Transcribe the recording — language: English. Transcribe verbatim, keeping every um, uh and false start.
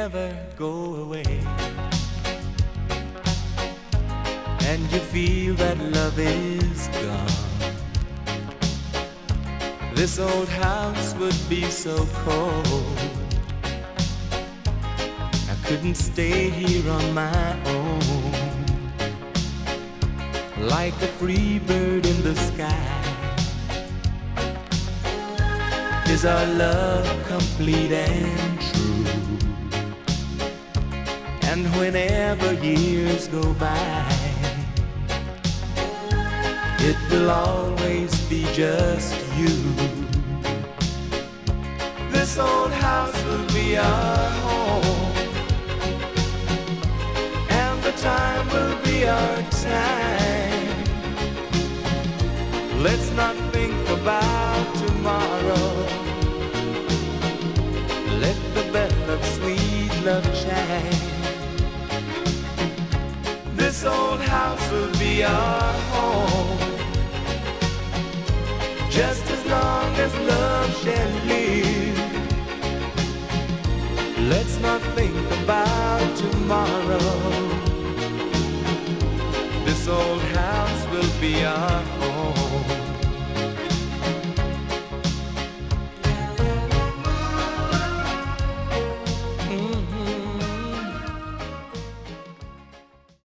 never go away, and you feel that love is gone, this old house would be so cold. I couldn't stay here on my own, like a free bird in the sky. Is our love complete and true? And whenever years go by, it will always be just you. This old house will be our home, and the time will be our time. Let's not think about tomorrow. Let the bell of sweet love chime. This old house will be our home, just as long as love shall live. Let's not think about tomorrow. This old house will be our home.